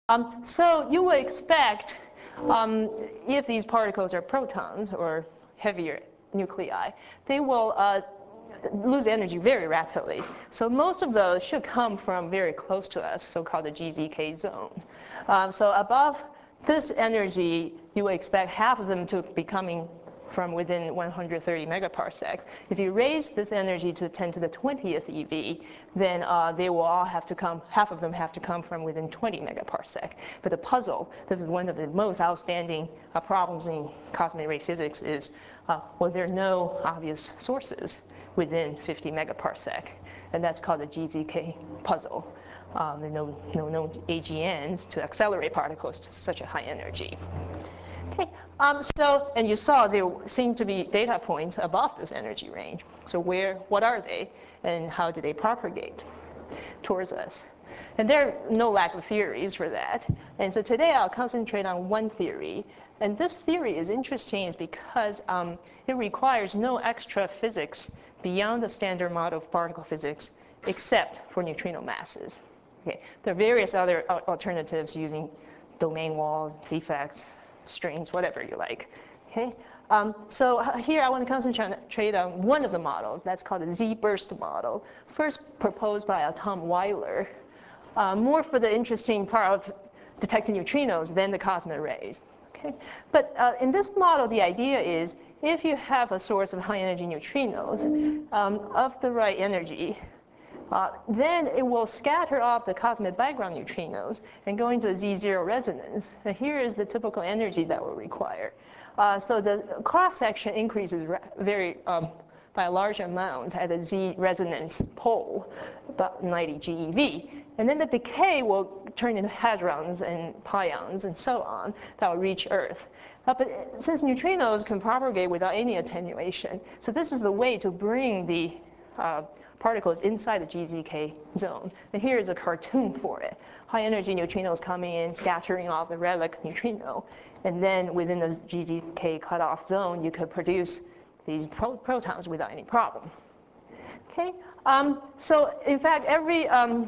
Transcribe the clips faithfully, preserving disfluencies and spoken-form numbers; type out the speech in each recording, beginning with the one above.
Um, so you would expect, um, if these particles are protons or heavier nuclei, they will uh, lose energy very rapidly. So most of those should come from very close to us, so-called the G Z K zone. Um, so above this energy, you would expect half of them to be coming from within one hundred thirty megaparsecs. If you raise this energy to ten to the twentieth eV, then uh, they will all have to come, half of them have to come from within twenty megaparsec. But the puzzle, this is one of the most outstanding uh, problems in cosmic ray physics is, uh, well, there are no obvious sources within fifty megaparsec. And that's called the G Z K puzzle. Um, there are no, no known A G Ns to accelerate particles to such a high energy. Okay, um, so, and you saw there seem to be data points above this energy range. So where, what are they, and how do they propagate towards us? And there are no lack of theories for that. And so today I'll concentrate on one theory. And this theory is interesting is because um, it requires no extra physics beyond the standard model of particle physics, except for neutrino masses. Okay, there are various other alternatives using domain walls, defects, strings, whatever you like. Okay? Um, so here I want to concentrate on one of the models. That's called the Z-burst model, first proposed by Tom Weiler, uh, more for the interesting part of detecting neutrinos than the cosmic rays. Okay? But uh, in this model, the idea is if you have a source of high-energy neutrinos um, of the right energy, Uh, then it will scatter off the cosmic background neutrinos and go into a Z zero resonance. And here is the typical energy that will require. Uh, so the cross-section increases very um, by a large amount at the Z resonance pole, about ninety GeV. And then the decay will turn into hadrons and pions and so on that will reach Earth. Uh, but since neutrinos can propagate without any attenuation, so this is the way to bring the uh, particles inside the G Z K zone. And here is a cartoon for it. High energy neutrinos coming in, scattering off the relic neutrino. And then within the G Z K cutoff zone, you could produce these pro protons without any problem. Okay? Um, so in fact, every, um,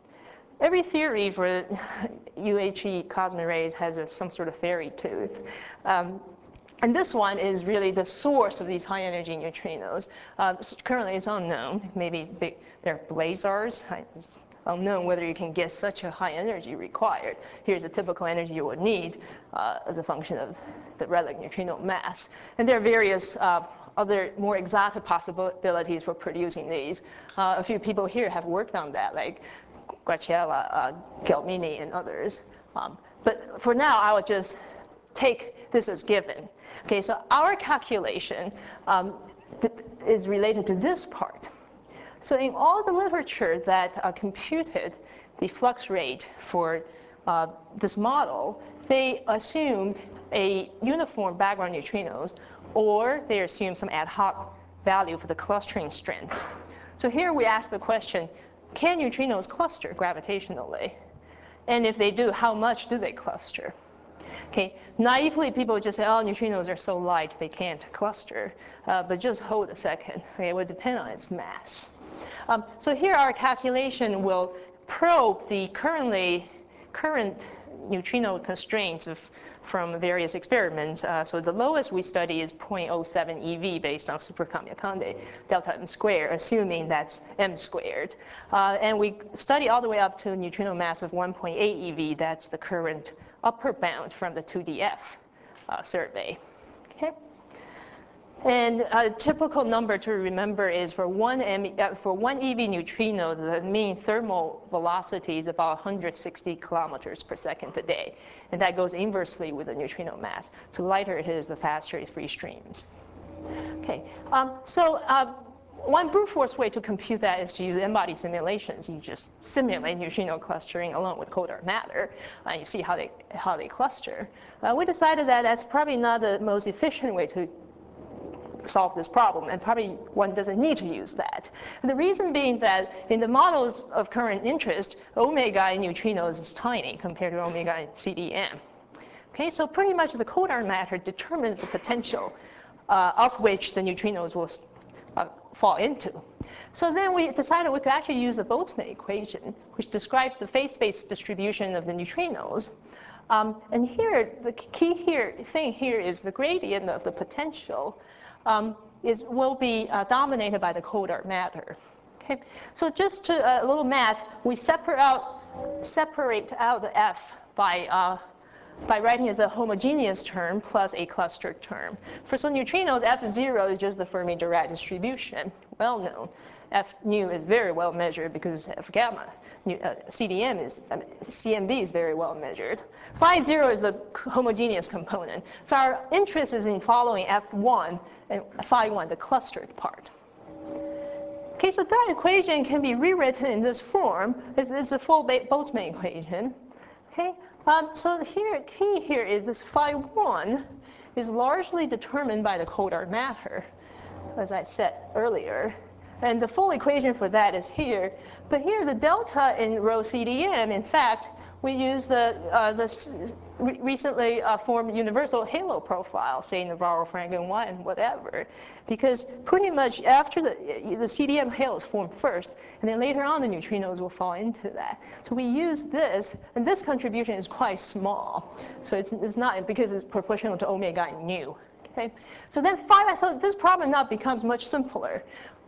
every theory for U H E cosmic rays has a, some sort of fairy tooth. Um, And this one is really the source of these high energy neutrinos. Uh, currently it's unknown. Maybe big, they're blazars. It's unknown whether you can get such a high energy required. Here's a typical energy you would need uh, as a function of the relic neutrino mass. And there are various uh, other more exotic possibilities for producing these. Uh, a few people here have worked on that, like Graciela, uh, Gelmini, and others. Um, but for now, I would just take this as given. Okay, so our calculation um, is related to this part. So in all the literature that uh, computed the flux rate for uh, this model, they assumed a uniform background neutrinos, or they assumed some ad hoc value for the clustering strength. So here we ask the question, can neutrinos cluster gravitationally? And if they do, how much do they cluster? Okay, naively, people just say, oh, neutrinos are so light, they can't cluster. Uh, but just hold a second. Okay, it would depend on its mass. Um, so here our calculation will probe the currently, current neutrino constraints of, from various experiments. Uh, so the lowest we study is zero point zero seven eV based on super Kamiokande delta m squared, assuming that's m squared. Uh, and we study all the way up to a neutrino mass of one point eight eV. That's the current upper bound from the two D F uh, survey. Okay. And a typical number to remember is for one, M, uh, for one eV neutrino, the mean thermal velocity is about one hundred sixty kilometers per second a day. And that goes inversely with the neutrino mass. So lighter it is, the faster it free streams. Okay, um, so uh, one brute force way to compute that is to use n-body simulations. You just simulate neutrino clustering along with cold dark matter, and you see how they, how they cluster. Uh, we decided that that's probably not the most efficient way to solve this problem, and probably one doesn't need to use that. And the reason being that in the models of current interest, omega in neutrinos is tiny compared to omega in C D M. Okay, so pretty much the cold dark matter determines the potential uh, of which the neutrinos will uh, fall into. So then we decided we could actually use the Boltzmann equation, which describes the phase space distribution of the neutrinos. Um, and here, the key here, thing here is the gradient of the potential um, is, will be uh, dominated by the cold dark matter. Okay? So just to uh, a little math, we separate out, separate out the F by, uh, by writing it as a homogeneous term plus a clustered term. For some neutrinos, F zero is just the Fermi-Dirac distribution, well known. F nu is very well measured because F gamma, uh, C D M is, um, C M B is very well measured. Phi zero is the homogeneous component. So our interest is in following F one and phi one, the clustered part. Okay, so that equation can be rewritten in this form. This is a full Boltzmann equation. Okay, um, so here, key here is this phi one is largely determined by the cold dark matter, as I said earlier. And the full equation for that is here. But here, the delta in rho C D M, in fact, we use the uh, this re recently uh, formed universal halo profile, say Navarro-Franken one, whatever, because pretty much after the the C D M halo is formed first, and then later on the neutrinos will fall into that. So we use this, and this contribution is quite small. So it's it's not because it's proportional to omega and nu. Okay, so then phi, so this problem now becomes much simpler.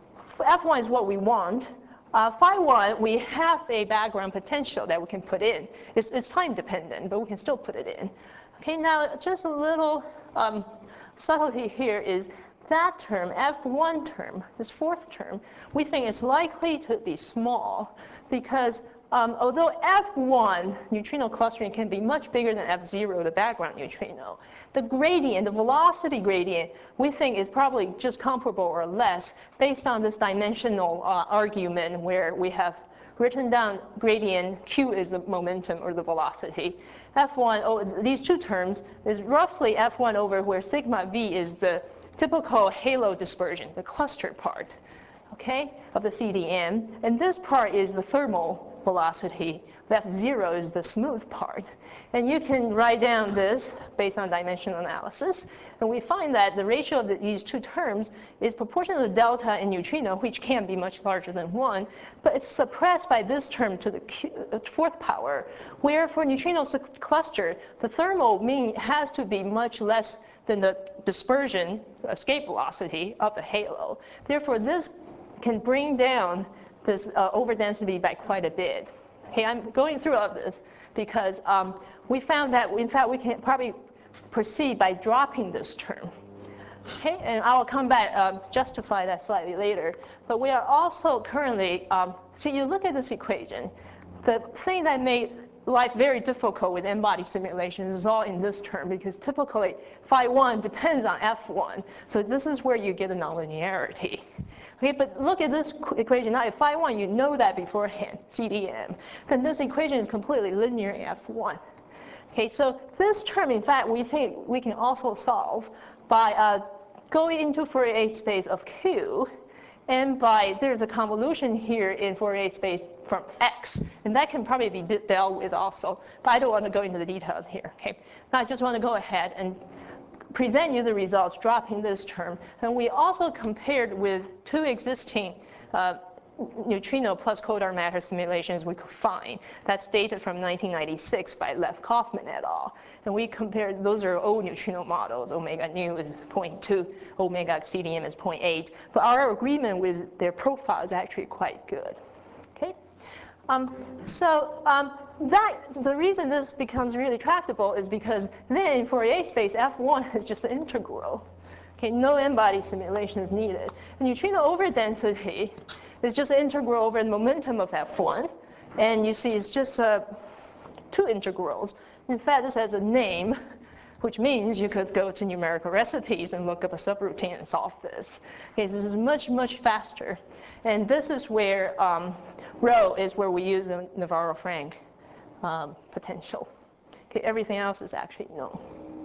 F one is what we want. Uh, phi one, we have a background potential that we can put in. It's, it's time dependent, but we can still put it in. Okay, now just a little um, subtlety here is that term, F one term, this fourth term, we think is likely to be small because um, although F one neutrino clustering can be much bigger than F zero, the background neutrino, the gradient, the velocity gradient, we think is probably just comparable or less based on this dimensional uh, argument where we have written down gradient, Q is the momentum or the velocity. F one, oh, these two terms is roughly F one over where sigma V is the typical halo dispersion, the cluster part, okay, of the C D M. And this part is the thermal velocity. F zero is the smooth part. And you can write down this based on dimensional analysis. And we find that the ratio of the, these two terms is proportional to delta in neutrino, which can be much larger than one. But it's suppressed by this term to the Q, fourth power, where for neutrino cluster, the thermal mean has to be much less than the dispersion, escape velocity of the halo. Therefore, this can bring down this uh, overdensity by quite a bit. Okay, I'm going through all of this because um, we found that, in fact, we can probably proceed by dropping this term. Okay, and I will come back um, justify that slightly later. But we are also currently, um, see, you look at this equation. The thing that made life very difficult with n-body simulations is all in this term because typically phi one depends on F one. So this is where you get a nonlinearity. Okay, but look at this equation. Now, if phi one, you know that beforehand, C D M, then this equation is completely linear in F one. Okay, so this term, in fact, we think we can also solve by uh, going into Fourier space of Q, and by, there's a convolution here in Fourier space from X, and that can probably be de dealt with also, but I don't want to go into the details here. Okay, now I just want to go ahead and present you the results dropping this term. And we also compared with two existing uh, neutrino plus cold dark matter simulations we could find. That's data from nineteen ninety-six by Lev Kaufman et al. And we compared, those are old neutrino models. Omega nu is zero point two, omega C D M is zero point eight. But our agreement with their profile is actually quite good. Okay? Um, so um, that, the reason this becomes really tractable is because then in Fourier space, F one is just an integral. Okay, no n-body simulation is needed. The neutrino overdensity is just an integral over the momentum of F one. And you see it's just uh, two integrals. In fact, this has a name, which means you could go to numerical recipes and look up a subroutine and solve this. Okay, so this is much, much faster. And this is where um, rho is where we use the Navarro-Frank um, potential. Okay, everything else is actually known.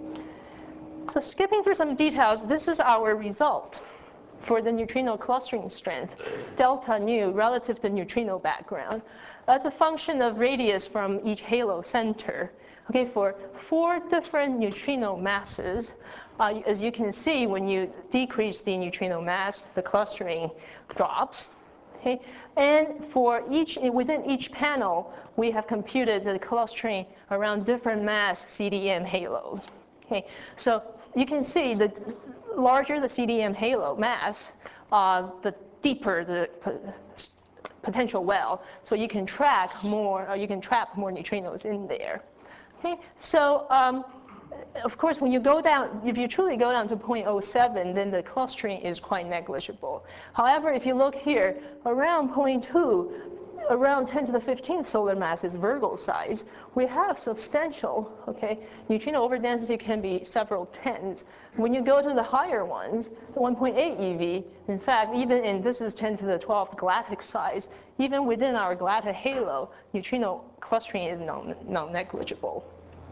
So skipping through some details, this is our result for the neutrino clustering strength, delta nu relative to neutrino background. That's a function of radius from each halo center. Okay, for four different neutrino masses, uh, as you can see, when you decrease the neutrino mass, the clustering drops. Okay? And for each, within each panel, we have computed the clustering around different mass C D M halos. Okay? So you can see the larger the C D M halo mass, uh, the deeper the potential well. So you can track more, or you can trap more neutrinos in there. Okay? So um, of course, when you go down, if you truly go down to zero point zero seven, then the clustering is quite negligible. However, if you look here, around zero point two, around ten to the fifteenth solar mass is Virgo size, we have substantial, okay? Neutrino overdensity can be several tens. When you go to the higher ones, the one point eight eV, in fact, even in, this is ten to the twelfth galactic size, even within our galactic halo, neutrino clustering is non-negligible.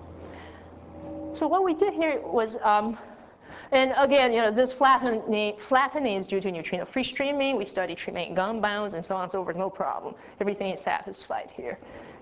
So what we did here was, um, and again, you know, this flattening, flattening is due to neutrino free streaming. We study treatment gun bounds and so on and so forth, no problem. Everything is satisfied here.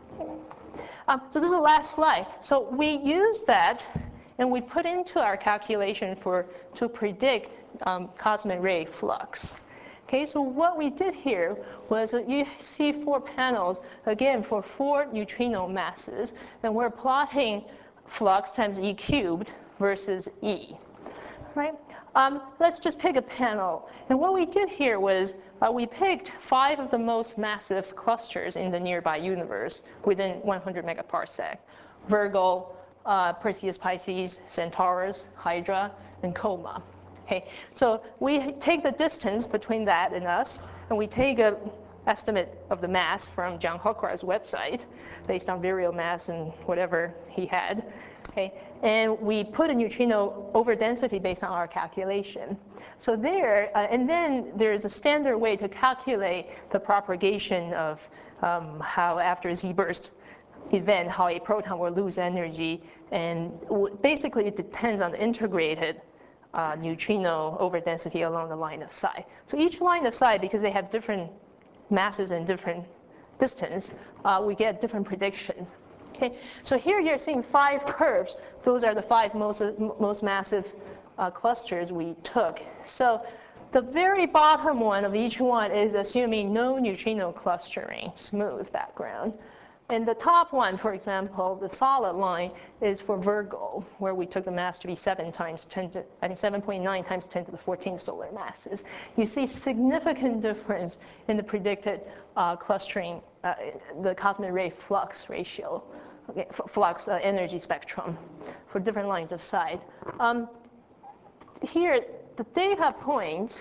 Um, so this is the last slide. So we use that and we put into our calculation for, to predict um, cosmic ray flux. Okay, so what we did here was uh, you see four panels, again, for four neutrino masses, and we're plotting flux times E cubed versus E, right? Um, let's just pick a panel. And what we did here was uh, we picked five of the most massive clusters in the nearby universe within one hundred megaparsec. Virgo, uh, Perseus Pisces, Centaurus, Hydra, and Coma. Okay, so we take the distance between that and us, and we take a estimate of the mass from John Hokar's website based on virial mass and whatever he had. Okay, and we put a neutrino overdensity based on our calculation. So there, uh, and then there's a standard way to calculate the propagation of um, how after a Z-burst event, how a proton will lose energy, and basically it depends on the integrated Uh, neutrino overdensity along the line of sight. So each line of sight, because they have different masses and different distance, uh, we get different predictions. Okay, so here you're seeing five curves. Those are the five most, most massive uh, clusters we took. So the very bottom one of each one is assuming no neutrino clustering, smooth background. And the top one, for example, the solid line, is for Virgo, where we took the mass to be seven times ten to, I think seven point nine times ten to the fourteenth solar masses. You see significant difference in the predicted uh, clustering, uh, the cosmic ray flux ratio, okay, flux uh, energy spectrum for different lines of sight. Um, here, the data points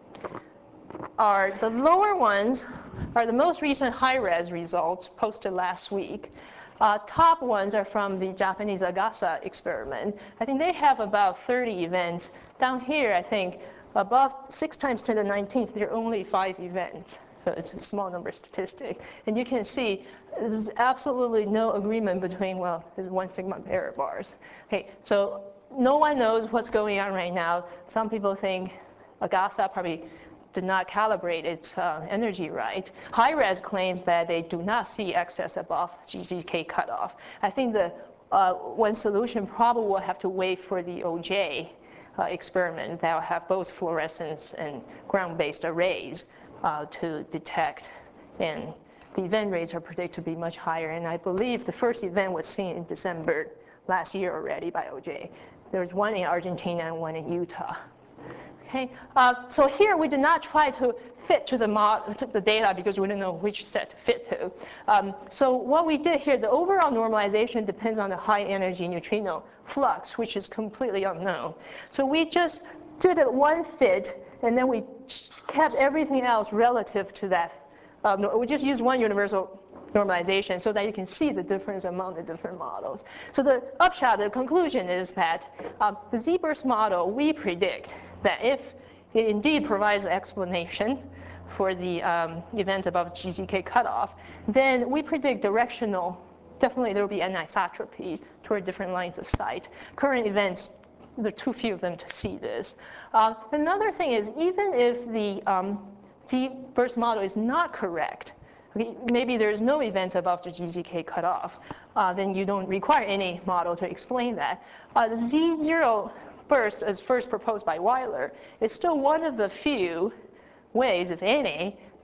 are the lower ones are the most recent high-res results posted last week. Uh, top ones are from the Japanese AGASA experiment. I think they have about thirty events. Down here, I think, above six times ten to the nineteenth, there are only five events. So it's a small number statistic. And you can see there's absolutely no agreement between, well, there's one sigma error bars. Okay, so no one knows what's going on right now. Some people think AGASA probably did not calibrate its uh, energy right. High-res claims that they do not see excess above G Z K cutoff. I think the uh, one solution probably will have to wait for the O J uh, experiments that will have both fluorescence and ground-based arrays uh, to detect. And the event rates are predicted to be much higher. And I believe the first event was seen in December last year already by O J. There was one in Argentina and one in Utah. Okay, uh, so here we did not try to fit to the, mod, to the data because we didn't know which set to fit to. Um, so what we did here, the overall normalization depends on the high energy neutrino flux, which is completely unknown. So we just did it one fit, and then we kept everything else relative to that. Um, we just used one universal normalization so that you can see the difference among the different models. So the upshot, the conclusion is that um, the Z-burst model, we predict that if it indeed provides an explanation for the um, events above G Z K cutoff, then we predict directional, definitely there will be anisotropies toward different lines of sight. Current events, there are too few of them to see this. Uh, another thing is, even if the um, Z-burst model is not correct, okay, maybe there's no events above the G Z K cutoff, uh, then you don't require any model to explain that. Uh, the Z zero burst, as first proposed by Weiler, is still one of the few ways, if any,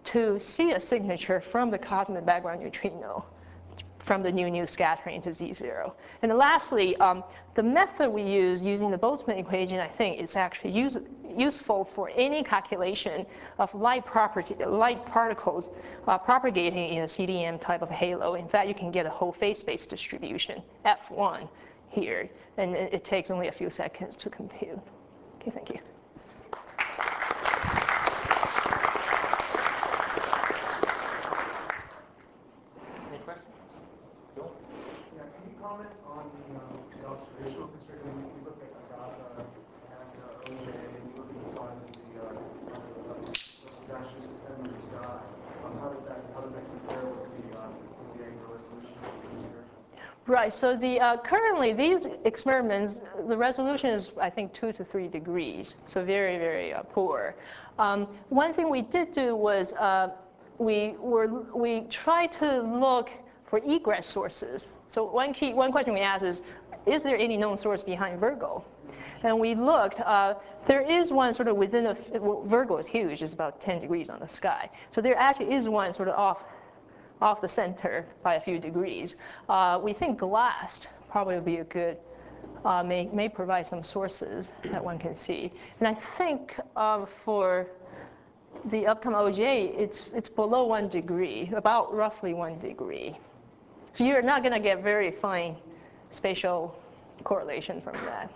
to see a signature from the cosmic background neutrino, from the nu-nu scattering to Z zero. And lastly, um, the method we use using the Boltzmann equation, I think, is actually use, useful for any calculation of light property, light particles uh, propagating in a C D M type of halo. In fact, you can get a whole phase space distribution, F one, here, and it, it takes only a few seconds to compute. Okay, thank you. Comment on the, um, the observational picture. When we look at Agaza and uh, O J, and we look at the size of the uh, of the disastrous September in the sky, um, how does that how does that compare with the uh, with the angular resolution of the excursion? Right. So the uh, currently these experiments, the resolution is I think two to three degrees. So very very uh, poor. Um, one thing we did do was uh, we were we tried to look for egress sources. So one key, one question we asked is, is there any known source behind Virgo? And we looked, uh, there is one sort of within a, well, Virgo is huge, it's about ten degrees on the sky. So there actually is one sort of off, off the center by a few degrees. Uh, we think GLAST probably would be a good, uh, may, may provide some sources that one can see. And I think uh, for the upcoming O J, it's, it's below one degree, about roughly one degree. So you're not going to get very fine spatial correlation from that.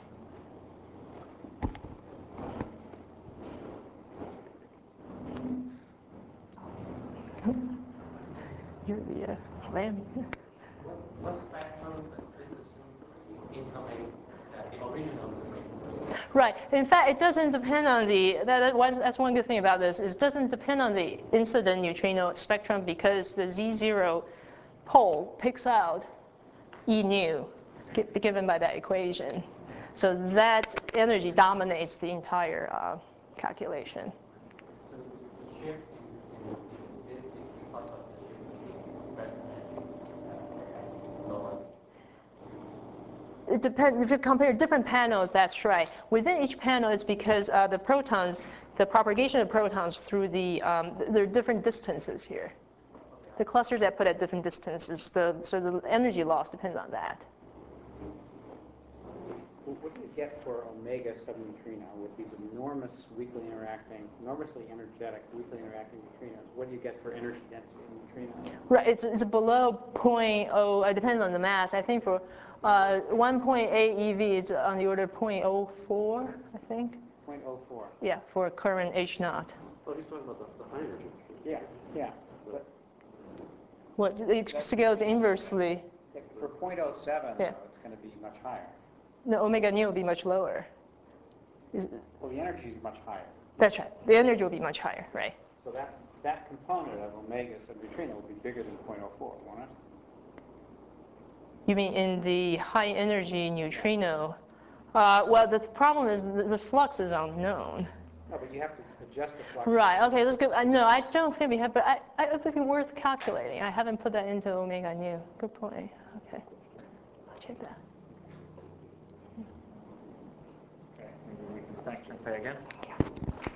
You're the uh, lamb. What spectrum incoming at the original neutrino? Right. In fact, it doesn't depend on the, that, one, that's one good thing about this, is it doesn't depend on the incident neutrino spectrum because the Z zero pole picks out E nu, given by that equation. So that energy dominates the entire uh, calculation. So the shift in, in, in this is because of the shift in present lower. It depends, if you compare different panels, that's right. Within each panel is because uh, the protons, the propagation of protons through the, um, there are different distances here. The clusters are put at different distances, the, so the energy loss depends on that. What do you get for omega subneutrino with these enormous weakly interacting, enormously energetic weakly interacting neutrinos? What do you get for energy density in neutrinos? Right, it's, it's below zero point zero, it depends on the mass. I think for uh, one point eight E V, it's on the order of zero point zero four, I think. zero point zero four. Yeah, for current H naught. Oh, he's talking about the, the high energy. Yeah, yeah. But What, it scales inversely. for zero point zero seven, Yeah. though, it's going to be much higher. The omega nu will be much lower. Well, the energy is much higher. That's right, the energy will be much higher, right? So that, that component of omega subneutrino will be bigger than zero point zero four, won't it? You mean in the high energy neutrino? Uh, well, the problem is the, the flux is unknown. No, but you have to adjust the flux. Right, okay, let's go. Uh, no, I don't think we have, but I, I, it would be worth calculating. I haven't put that into omega nu. Good point, okay. I'll check that. Okay, maybe we can thank Cheng-Fei again. Yeah.